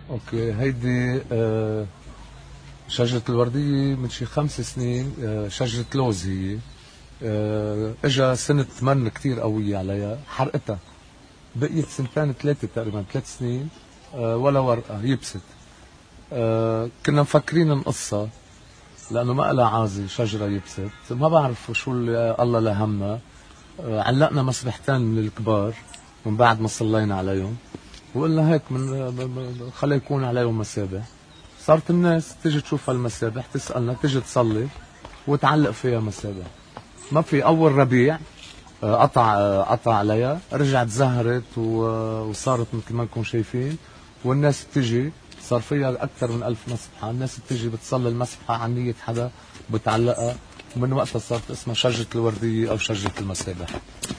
اوكي، هيدي شجرة الوردية من شي 5 سنين. شجرة لوز هي. اجا سنة من كتير قوية عليها، حرقتها. بقيت سنتين 3 تقريبا 3 سنين ولا ورقة، يبست. كنا مفكرين نقصها لأنه ما لها عازي، شجرة يبست. ما بعرف شو اللي الله لهمنا. علقنا مسبحتين من الكبار من بعد ما صلينا عليهم، وقلنا هيك من خلي يكون عليهم مسابح. صارت الناس تيجي تشوف هالمسابح، تسألنا، تيجي تصلي وتعلق فيها مسابح. ما في أول ربيع قطع عليها، رجعت زهرت وصارت مثل ما انكم شايفين. والناس بتجي، صار فيها أكثر من 1000 مسبحة. الناس بتجي بتصلي المسبحة عن نية حدا، بتعلقها. ومن وقتها صارت اسمها شجرة الوردية أو شجرة المسابح.